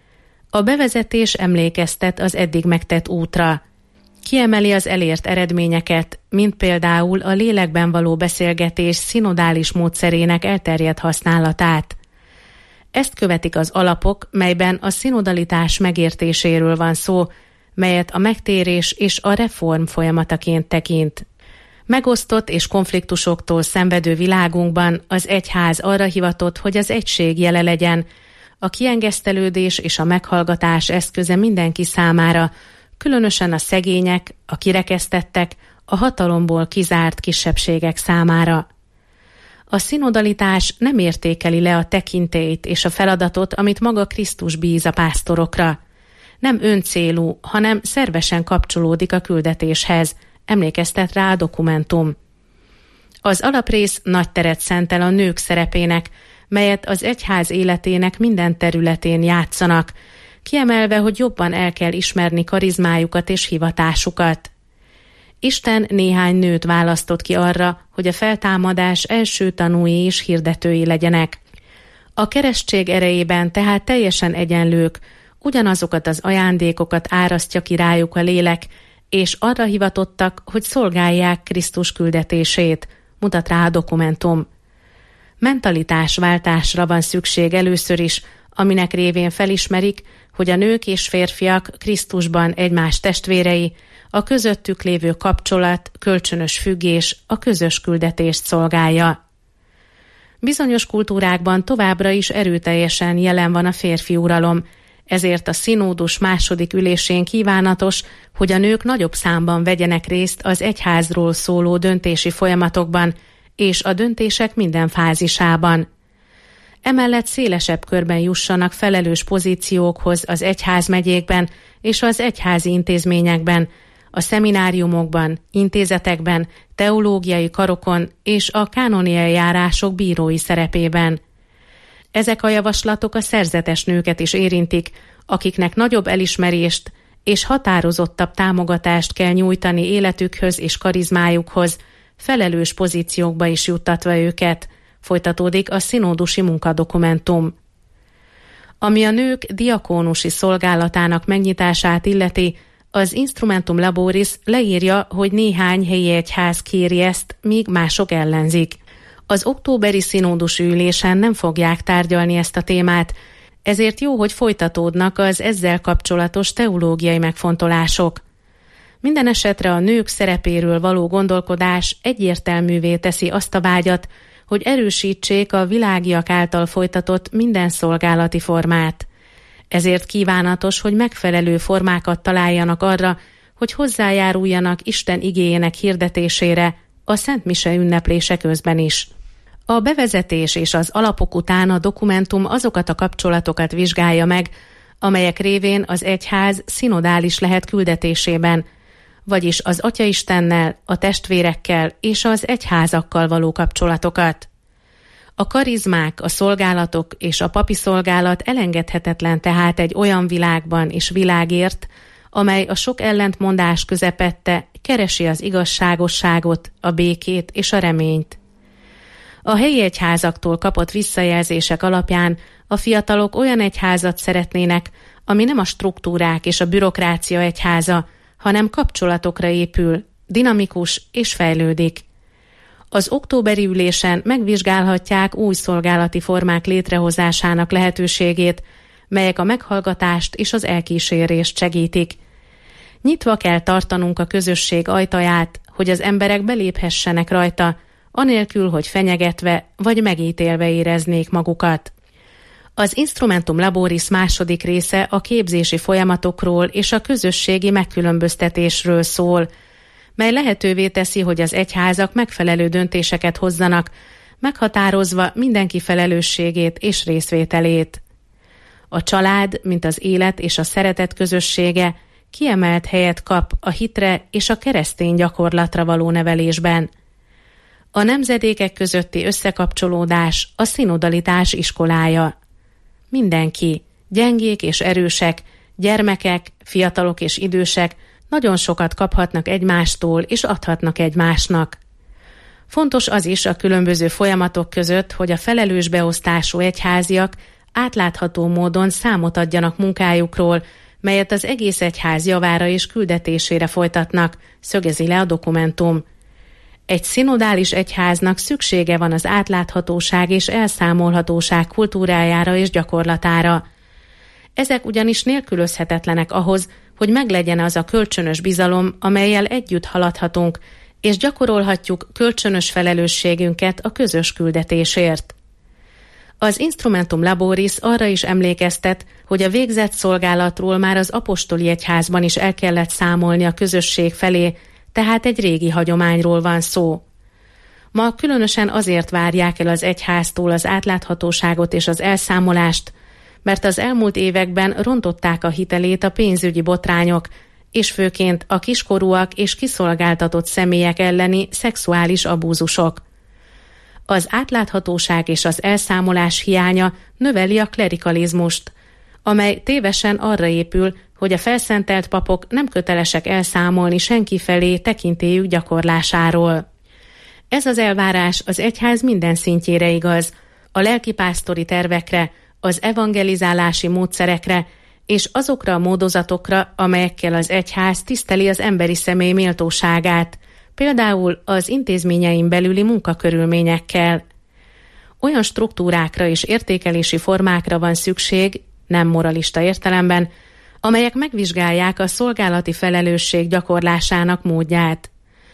A bevezetés emlékeztet az eddig megtett útra. Kiemeli az elért eredményeket, mint például a lélekben való beszélgetés szinodális módszerének elterjedt használatát. Ezt követik az alapok, melyben a szinodalitás megértéséről van szó, melyet a megtérés és a reform folyamataként tekint. Megosztott és konfliktusoktól szenvedő világunkban az egyház arra hivatott, hogy az egység jele legyen, a kiengesztelődés és a meghallgatás eszköze mindenki számára, különösen a szegények, a kirekesztettek, a hatalomból kizárt kisebbségek számára. A szinodalitás nem értékeli le a tekintélyt és a feladatot, amit maga Krisztus bíz a pásztorokra. Nem öncélú, hanem szervesen kapcsolódik a küldetéshez, emlékeztet rá a dokumentum. Az alaprész nagy teret szentel a nők szerepének, melyet az egyház életének minden területén játszanak, kiemelve, hogy jobban el kell ismerni karizmájukat és hivatásukat. Isten néhány nőt választott ki arra, hogy a feltámadás első tanúi és hirdetői legyenek. A keresztség erejében tehát teljesen egyenlők, ugyanazokat az ajándékokat árasztja ki rájuk a lélek, és arra hivatottak, hogy szolgálják Krisztus küldetését, mutat rá a dokumentum. Mentalitásváltásra van szükség először is, aminek révén felismerik, hogy a nők és férfiak Krisztusban egymás testvérei, a közöttük lévő kapcsolat, kölcsönös függés a közös küldetést szolgálja. Bizonyos kultúrákban továbbra is erőteljesen jelen van a férfi uralom, ezért a színódus második ülésén kívánatos, hogy a nők nagyobb számban vegyenek részt az egyházról szóló döntési folyamatokban és a döntések minden fázisában. Emellett szélesebb körben jussanak felelős pozíciókhoz az egyházmegyékben és az egyházi intézményekben, a szemináriumokban, intézetekben, teológiai karokon és a kánoniai járások bírói szerepében. Ezek a javaslatok a szerzetes nőket is érintik, akiknek nagyobb elismerést és határozottabb támogatást kell nyújtani életükhöz és karizmájukhoz, felelős pozíciókba is juttatva őket, folytatódik a szinódusi munkadokumentum. Ami a nők diakónusi szolgálatának megnyitását illeti, az Instrumentum Laboris leírja, hogy néhány helyi egyház kéri ezt, míg mások ellenzik. Az októberi szinódusi ülésen nem fogják tárgyalni ezt a témát, ezért jó, hogy folytatódnak az ezzel kapcsolatos teológiai megfontolások. Minden esetre a nők szerepéről való gondolkodás egyértelművé teszi azt a vágyat, hogy erősítsék a világiak által folytatott minden szolgálati formát. Ezért kívánatos, hogy megfelelő formákat találjanak arra, hogy hozzájáruljanak Isten igéjének hirdetésére a Szent Mise ünneplése közben is. A bevezetés és az alapok után a dokumentum azokat a kapcsolatokat vizsgálja meg, amelyek révén az egyház szinodális lehet küldetésében, vagyis az Atyaistennel, a testvérekkel és az egyházakkal való kapcsolatokat. A karizmák, a szolgálatok és a papi szolgálat elengedhetetlen tehát egy olyan világban és világért, amely a sok ellentmondás közepette keresi az igazságosságot, a békét és a reményt. A helyi egyházaktól kapott visszajelzések alapján a fiatalok olyan egyházat szeretnének, ami nem a struktúrák és a bürokrácia egyháza, hanem kapcsolatokra épül, dinamikus és fejlődik. Az októberi ülésen megvizsgálhatják új szolgálati formák létrehozásának lehetőségét, melyek a meghallgatást és az elkísérést segítik. Nyitva kell tartanunk a közösség ajtaját, hogy az emberek beléphessenek rajta, anélkül, hogy fenyegetve vagy megítélve éreznék magukat. Az Instrumentum Laboris második része a képzési folyamatokról és a közösségi megkülönböztetésről szól, mely lehetővé teszi, hogy az egyházak megfelelő döntéseket hozzanak, meghatározva mindenki felelősségét és részvételét. A család, mint az élet és a szeretet közössége kiemelt helyet kap a hitre és a keresztény gyakorlatra való nevelésben. A nemzedékek közötti összekapcsolódás a szinodalitás iskolája. Mindenki, gyengék és erősek, gyermekek, fiatalok és idősek nagyon sokat kaphatnak egymástól és adhatnak egymásnak. Fontos az is a különböző folyamatok között, hogy a felelős beosztású egyháziak átlátható módon számot adjanak munkájukról, melyet az egész egyház javára és küldetésére folytatnak, szögezi le a dokumentum. Egy szinodális egyháznak szüksége van az átláthatóság és elszámolhatóság kultúrájára és gyakorlatára. Ezek ugyanis nélkülözhetetlenek ahhoz, hogy meglegyen az a kölcsönös bizalom, amellyel együtt haladhatunk, és gyakorolhatjuk kölcsönös felelősségünket a közös küldetésért. Az Instrumentum Laboris arra is emlékeztet, hogy a végzett szolgálatról már az apostoli egyházban is el kellett számolni a közösség felé, tehát egy régi hagyományról van szó. Ma különösen azért várják el az egyháztól az átláthatóságot és az elszámolást, mert az elmúlt években rontották a hitelét a pénzügyi botrányok, és főként a kiskorúak és kiszolgáltatott személyek elleni szexuális abúzusok. Az átláthatóság és az elszámolás hiánya növeli a klerikalizmust, amely tévesen arra épül, hogy a felszentelt papok nem kötelesek elszámolni senki felé tekintélyük gyakorlásáról. Ez az elvárás az egyház minden szintjére igaz, a lelkipásztori tervekre, az evangelizálási módszerekre és azokra a módozatokra, amelyekkel az egyház tiszteli az emberi személy méltóságát, például az intézményein belüli munkakörülményekkel. Olyan struktúrákra és értékelési formákra van szükség, nem moralista értelemben, amelyek megvizsgálják a szolgálati felelősség gyakorlásának módját.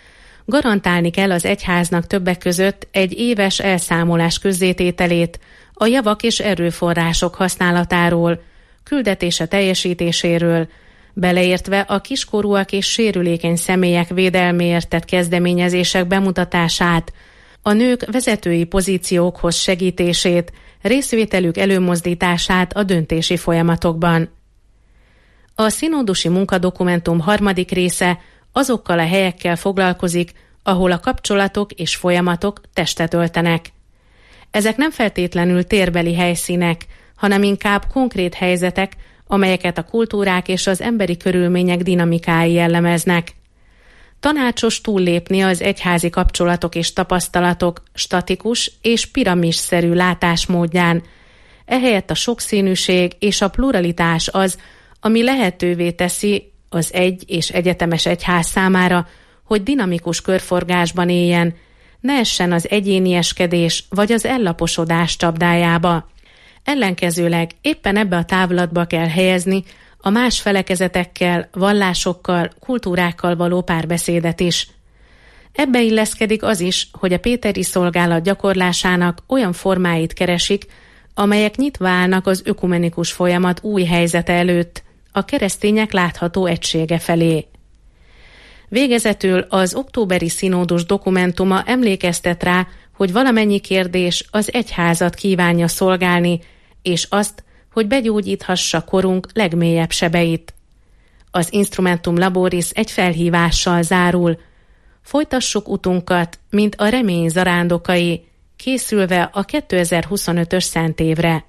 Garantálni kell az egyháznak többek között egy éves elszámolás közzétételét a javak és erőforrások használatáról, küldetése teljesítéséről, beleértve a kiskorúak és sérülékeny személyek védelméért tett kezdeményezések bemutatását, a nők vezetői pozíciókhoz segítését, részvételük előmozdítását a döntési folyamatokban. A szinódusi munkadokumentum harmadik része azokkal a helyekkel foglalkozik, ahol a kapcsolatok és folyamatok testet öltenek. Ezek nem feltétlenül térbeli helyszínek, hanem inkább konkrét helyzetek, amelyeket a kultúrák és az emberi körülmények dinamikái jellemeznek. Tanácsos túllépni az egyházi kapcsolatok és tapasztalatok statikus és piramisszerű látásmódján. Ehelyett a sokszínűség és a pluralitás az, ami lehetővé teszi az egy és egyetemes egyház számára, hogy dinamikus körforgásban éljen, ne essen az egyénieskedés vagy az ellaposodás csapdájába. Ellenkezőleg éppen ebbe a távlatba kell helyezni a más felekezetekkel, vallásokkal, kultúrákkal való párbeszédet is. Ebbe illeszkedik az is, hogy a péteri szolgálat gyakorlásának olyan formáit keresik, amelyek nyitva állnak az ökumenikus folyamat új helyzete előtt, a keresztények látható egysége felé. Végezetül az októberi szinódus dokumentuma emlékeztet rá, hogy valamennyi kérdés az egyházat kívánja szolgálni, és azt, hogy begyógyíthassa korunk legmélyebb sebeit. Az Instrumentum Laboris egy felhívással zárul. Folytassuk utunkat, mint a remény zarándokai, készülve a 2025-ös szentévre.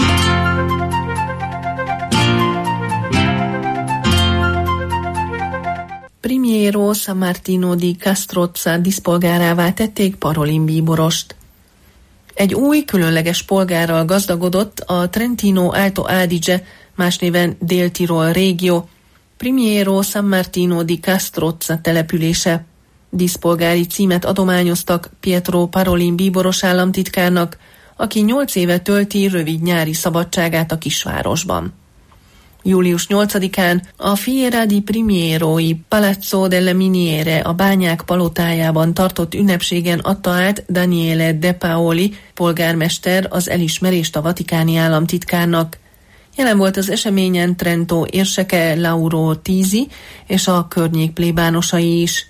Primiero Sammartino di Castrozza díszpolgárává tették Parolin bíborost. Egy új, különleges polgárral gazdagodott a Trentino Alto Adige, más néven Dél-Tirol régió, Primiero Sammartino di Castrozza települése. Díszpolgári címet adományoztak Pietro Parolin bíboros államtitkárnak, aki 8 éve tölti rövid nyári szabadságát a kisvárosban. Július 8-án a Fiera di Primieroi Palazzo delle Miniere a bányák palotájában tartott ünnepségen adta át Daniele De Paoli polgármester az elismerést a vatikáni államtitkárnak. Jelen volt az eseményen Trento érseke Lauro Tizi és a környék plébánosai is.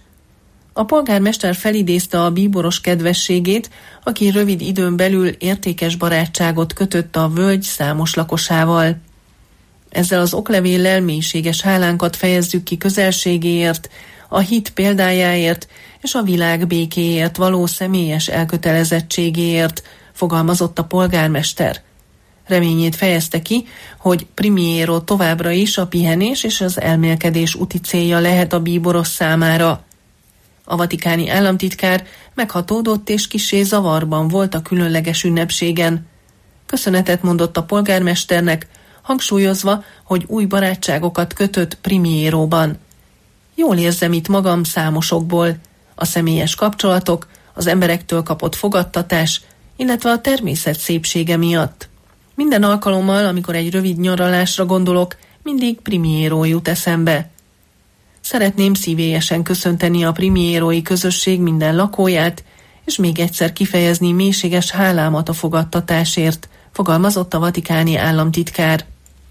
A polgármester felidézte a bíboros kedvességét, aki rövid időn belül értékes barátságot kötött a völgy számos lakosával. Ezzel az oklevéllel mélységes hálánkat fejezzük ki közelségéért, a hit példájáért és a világ békéért való személyes elkötelezettségéért, fogalmazott a polgármester. Reményét fejezte ki, hogy Primiero továbbra is a pihenés és az elmélkedés úti célja lehet a bíboros számára. A vatikáni államtitkár meghatódott és kissé zavarban volt a különleges ünnepségen. Köszönetet mondott a polgármesternek, hangsúlyozva, hogy új barátságokat kötött Primieróban. Jól érzem itt magam számosokból, a személyes kapcsolatok, az emberektől kapott fogadtatás, illetve a természet szépsége miatt. Minden alkalommal, amikor egy rövid nyaralásra gondolok, mindig Primiero jut eszembe. Szeretném szívélyesen köszönteni a primierói közösség minden lakóját, és még egyszer kifejezni mélységes hálámat a fogadtatásért, fogalmazott a vatikáni államtitkár.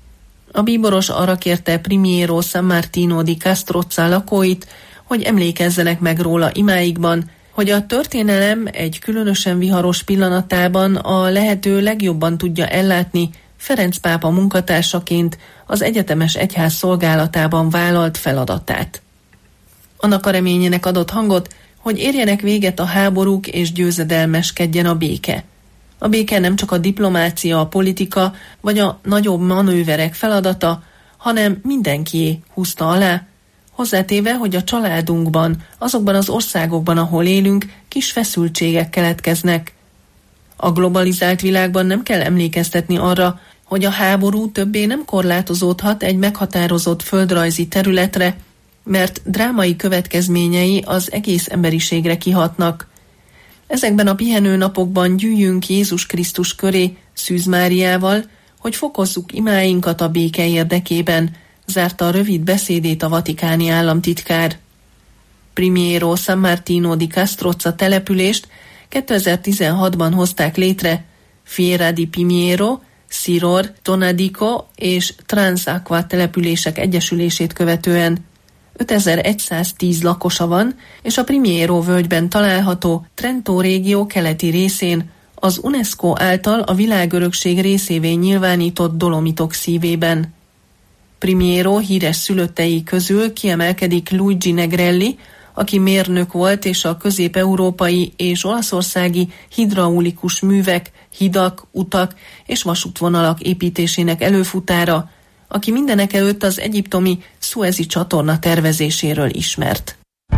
A bíboros arra kérte Primiero Sammartino di Castrozza lakóit, hogy emlékezzenek meg róla imáikban, hogy a történelem egy különösen viharos pillanatában a lehető legjobban tudja ellátni Ferenc pápa munkatársaként az egyetemes egyház szolgálatában vállalt feladatát. Annak a reményének adott hangot, hogy érjenek véget a háborúk és győzedelmeskedjen a béke. A béke nem csak a diplomácia, a politika vagy a nagyobb manőverek feladata, hanem mindenkié, húzta alá, hozzátéve, hogy a családunkban, azokban az országokban, ahol élünk, kis feszültségek keletkeznek. A globalizált világban nem kell emlékeztetni arra, hogy a háború többé nem korlátozódhat egy meghatározott földrajzi területre, mert drámai következményei az egész emberiségre kihatnak. Ezekben a pihenő napokban gyűjjünk Jézus Krisztus köré Szűz Máriával, hogy fokozzuk imáinkat a béke érdekében, zárta a rövid beszédét a vatikáni államtitkár. Primiero San Martino di Castrozza települést 2016-ban hozták létre Fiera di Primiero, Siror, Tonadico és Transacqua települések egyesülését követően. 5110 lakosa van, és a Primiero völgyben található Trento régió keleti részén, az UNESCO által a világörökség részévé nyilvánított Dolomitok szívében. Primiero híres szülöttei közül kiemelkedik Luigi Negrelli, aki mérnök volt és a közép-európai és olaszországi hidraulikus művek, hidak, utak és vasútvonalak építésének előfutára, aki mindenekelőtt az egyiptomi Szuezi csatorna tervezéséről ismert.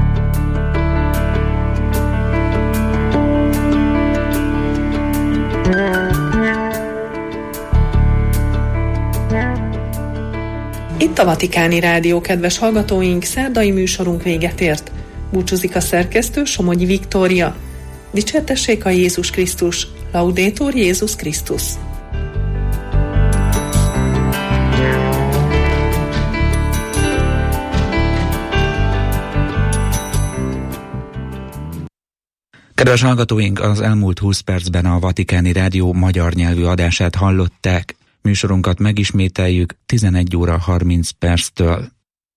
Itt a Vatikáni Rádió, kedves hallgatóink, szerdai műsorunk véget ért. Búcsúzik a szerkesztő, Somogyi Viktória. Dicsértessék a Jézus Krisztus, Laudetur Jézus Krisztus. Kedves hallgatóink, az elmúlt 20 percben a Vatikáni Rádió magyar nyelvű adását hallották. Műsorunkat megismételjük 11 óra 30 perctől.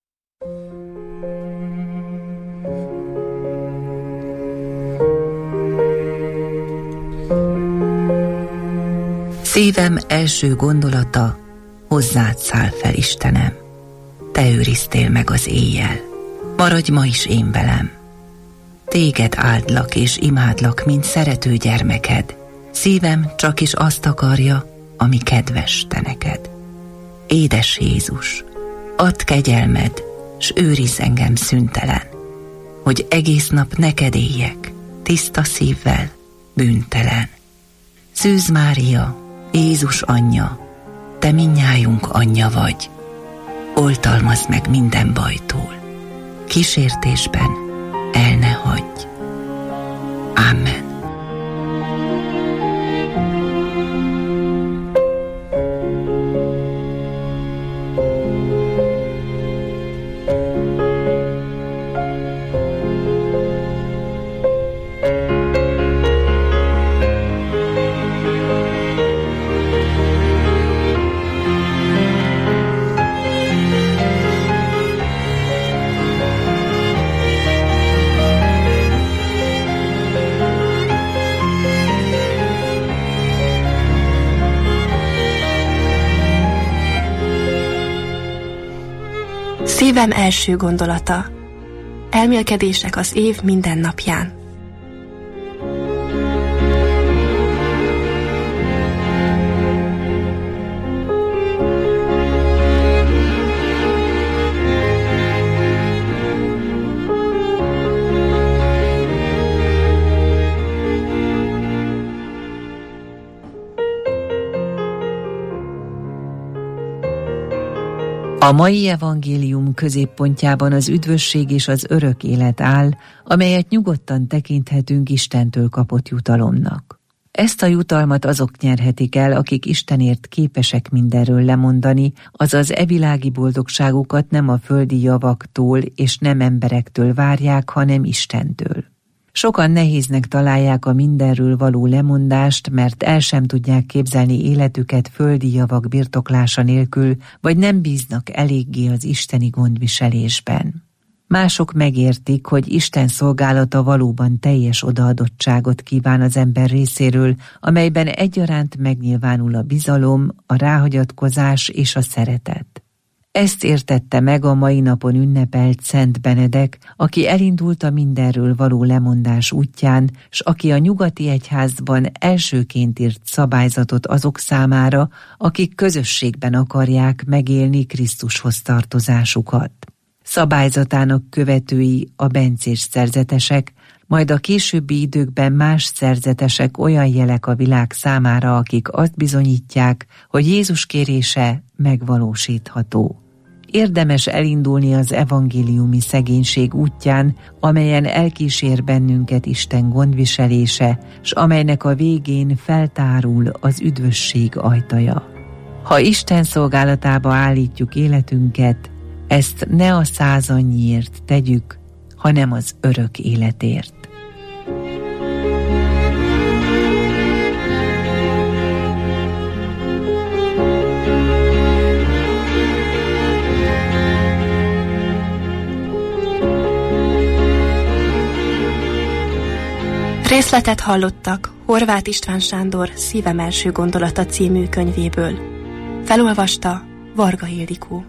Szívem első gondolata, hozzád száll fel, Istenem. Te őriztél meg az éjjel, maradj ma is én velem. Téged áldlak és imádlak, mint szerető gyermeked. Szívem csak is azt akarja, ami kedves te neked. Édes Jézus, add kegyelmed, s őrizz engem szüntelen, hogy egész nap neked éljek, tiszta szívvel, bűntelen. Szűz Mária, Jézus anyja, te mindnyájunk anyja vagy, oltalmazd meg minden bajtól, kísértésben el ne hagyj. Amen. Szívem első gondolata. Elmélkedések az év minden napján. A mai evangélium középpontjában az üdvösség és az örök élet áll, amelyet nyugodtan tekinthetünk Istentől kapott jutalomnak. Ezt a jutalmat azok nyerhetik el, akik Istenért képesek mindenről lemondani, azaz evilági boldogságukat nem a földi javaktól és nem emberektől várják, hanem Istentől. Sokan nehéznek találják a mindenről való lemondást, mert el sem tudják képzelni életüket földi javak birtoklása nélkül, vagy nem bíznak eléggé az isteni gondviselésben. Mások megértik, hogy Isten szolgálata valóban teljes odaadottságot kíván az ember részéről, amelyben egyaránt megnyilvánul a bizalom, a ráhagyatkozás és a szeretet. Ezt értette meg a mai napon ünnepelt Szent Benedek, aki elindult a mindenről való lemondás útján, s aki a nyugati egyházban elsőként írt szabályzatot azok számára, akik közösségben akarják megélni Krisztushoz tartozásukat. Szabályzatának követői a bencés szerzetesek, majd a későbbi időkben más szerzetesek olyan jelek a világ számára, akik azt bizonyítják, hogy Jézus kérése megvalósítható. Érdemes elindulni az evangéliumi szegénység útján, amelyen elkísér bennünket Isten gondviselése, s amelynek a végén feltárul az üdvösség ajtaja. Ha Isten szolgálatába állítjuk életünket, ezt ne a 100 annyiért tegyük, hanem az örök életért. Részletet hallottak Horváth István Sándor Szívem első gondolata című könyvéből. Felolvasta Varga Ildikó.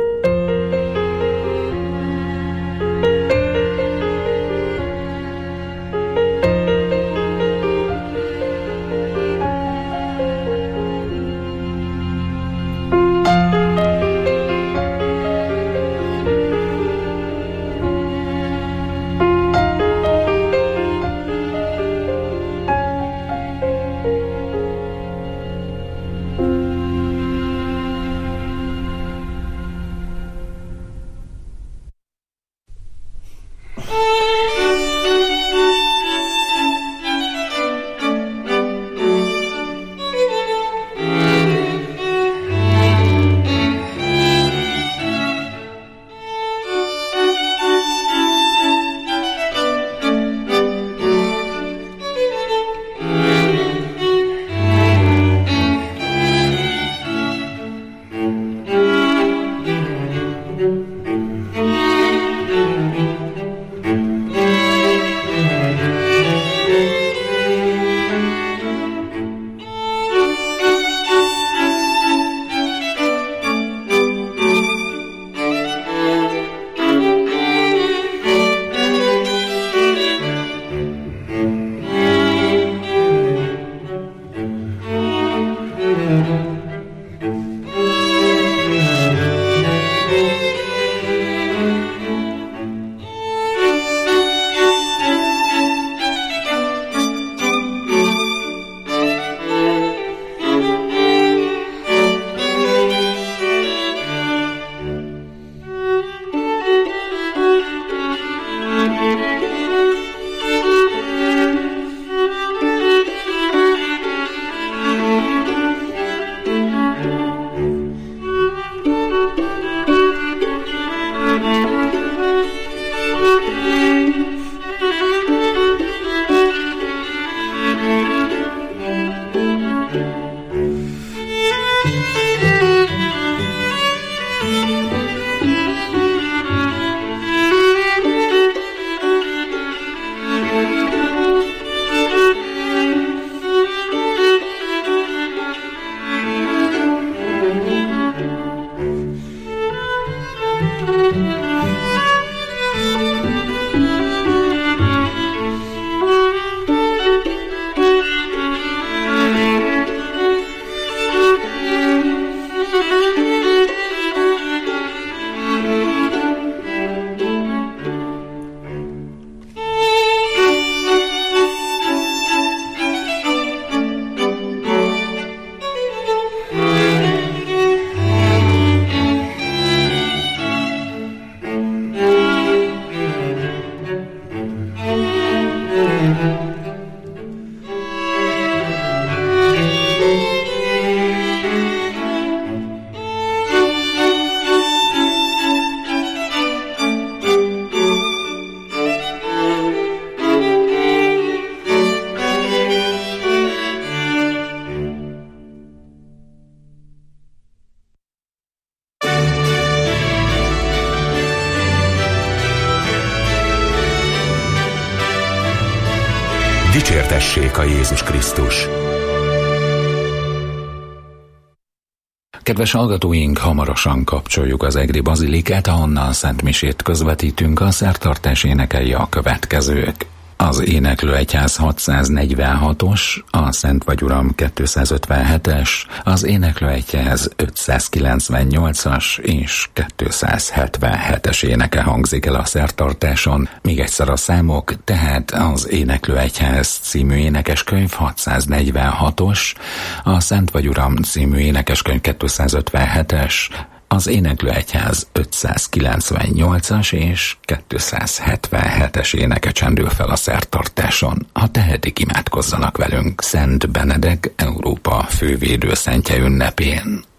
Dicsértessék a Jézus Krisztus! Kedves hallgatóink, hamarosan kapcsoljuk az egri bazilikát, ahonnan szentmisét közvetítünk. A szertartás énekei a következők. Az Éneklő Egyház 646-os, a Szent vagy Uram 257-es, az Éneklő Egyház 598-as és 277-es éneke hangzik el a szertartáson. Még egyszer a számok, tehát az Éneklő Egyház című énekeskönyv 646-os, a Szent vagy Uram című énekeskönyv 257-es, az Éneklő Egyház 598-as és 277-es éneke csendül fel a szertartáson. Ha tehetik, imádkozzanak velünk Szent Benedek, Európa fővédőszentje ünnepén.